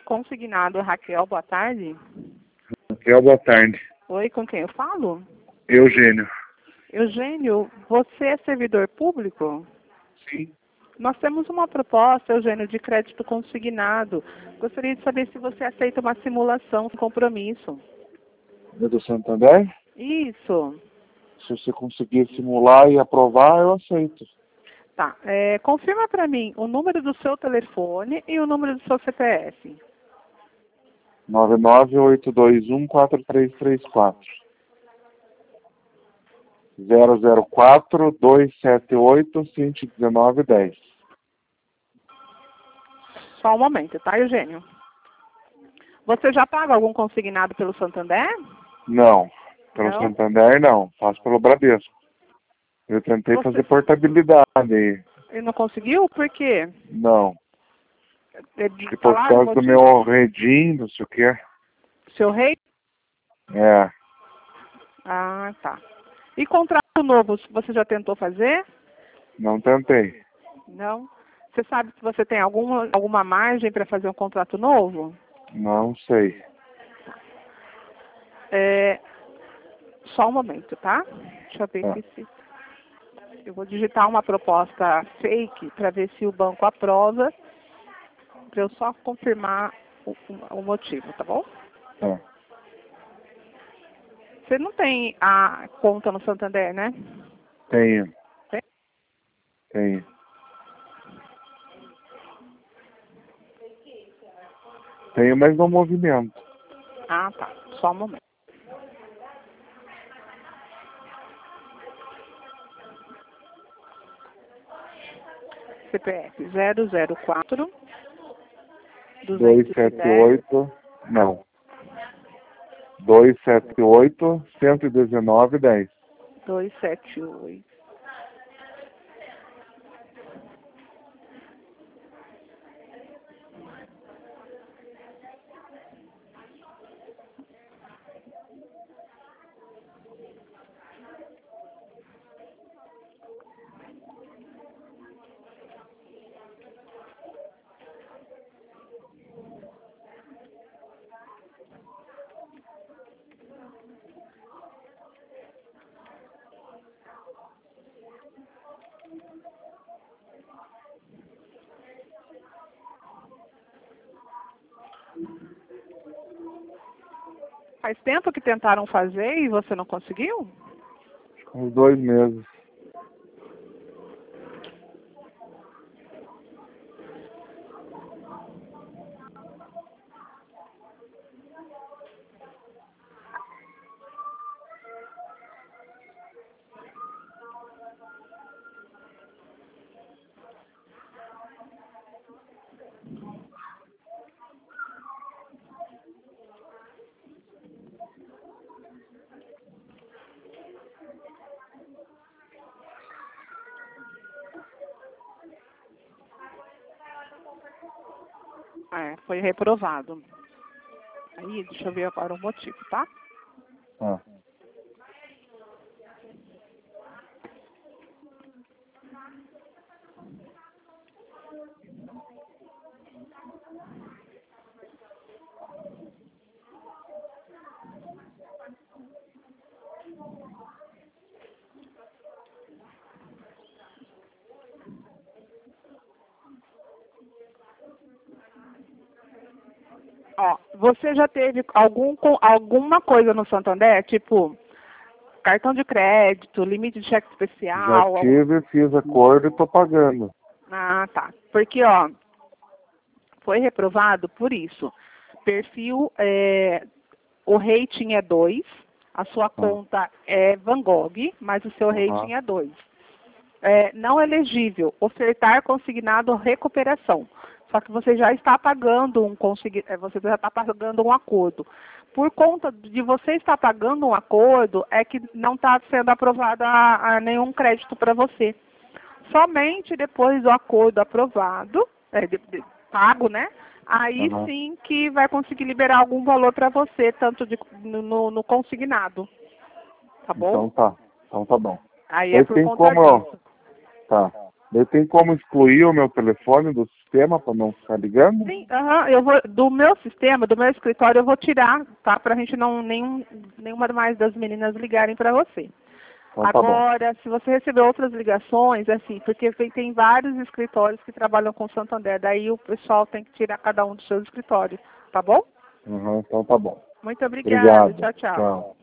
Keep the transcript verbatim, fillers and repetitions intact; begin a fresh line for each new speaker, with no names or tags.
consignado Raquel, boa tarde.
Raquel, boa tarde.
Oi, com quem eu falo?
Eugênio.
Eugênio, você é servidor público?
Sim.
Nós temos uma proposta, Eugênio, de crédito consignado. Gostaria de saber se você aceita uma simulação sem compromisso.
É do Santander?
Isso.
Se você conseguir simular e aprovar, eu aceito.
Tá. É, confirma para mim o número do seu telefone e o número do seu C P F.
nove nove oito dois um quatro três três quatro. zero zero quatro dois sete oito cinco um nove um zero.
Só um momento, tá, Eugênio? Você já paga algum consignado pelo Santander?
Não. Pelo
Não?
Santander, não. Faço pelo Bradesco. Eu tentei
Você-
fazer portabilidade aí.
E não conseguiu? Por quê?
Não.
É
Acho
de
que por
falar
causa do meu redim, não sei o quê.
seu rei?
É.
Ah, tá. E contrato novo, você já tentou fazer?
Não tentei.
Não? Você sabe se você tem alguma, alguma margem para fazer um contrato novo?
Não sei.
É, só um momento, tá? Deixa eu ver
Tá.
aqui se... Eu vou digitar uma proposta fake para ver se o banco aprova, para eu só confirmar o, o, o motivo, tá bom?
Tá.
Você não tem a conta no Santander, né?
Tenho.
Tem?
Tenho. Tenho, mas não movimento.
Ah, tá. Só um momento. C P F zero zero quatro
dois sete oito. Não. dois sete oito, cento e dezenove, dez.
dois sete oito. Faz tempo que tentaram fazer e você não conseguiu?
Uns dois meses.
É, foi reprovado. Aí, deixa eu ver agora o motivo, tá?
Ah.
Ó, você já teve algum, com- alguma coisa no Santander, tipo cartão de crédito, limite de cheque
Já
especial? algum-
tive, fiz acordo e tô pagando.
Ah, tá. Porque, ó, foi reprovado por isso. Perfil, é, o rating é dois, a sua conta é Van Gogh, mas o seu rating
Uhum.
é dois. É, não elegível, ofertar consignado recuperação. Só que você já está pagando um consign... é, você já está pagando um acordo. Por conta de você estar pagando um acordo, é que não está sendo aprovado a, a nenhum crédito para você. Somente depois do acordo aprovado, é, de, de, pago, né? Aí
Uhum.
sim que vai conseguir liberar algum valor para você, tanto de, no, no consignado. Tá bom?
Então tá. Então tá bom.
Aí é
Pois
por
tem
conta
como.
disso.
Tá. Eu tenho como excluir o meu telefone do sistema para não ficar ligando?
Sim, aham, eu vou, do meu sistema, do meu escritório, eu vou tirar, tá? Pra gente não, nenhum, nenhuma mais das meninas ligarem para você.
Então tá bom.
Agora, se você receber outras ligações, é assim, porque tem, tem vários escritórios que trabalham com Santander, daí o pessoal tem que tirar cada um dos seus escritórios, tá bom?
Uhum, então tá bom.
Muito obrigada,
Obrigado.
tchau, tchau.
Tchau.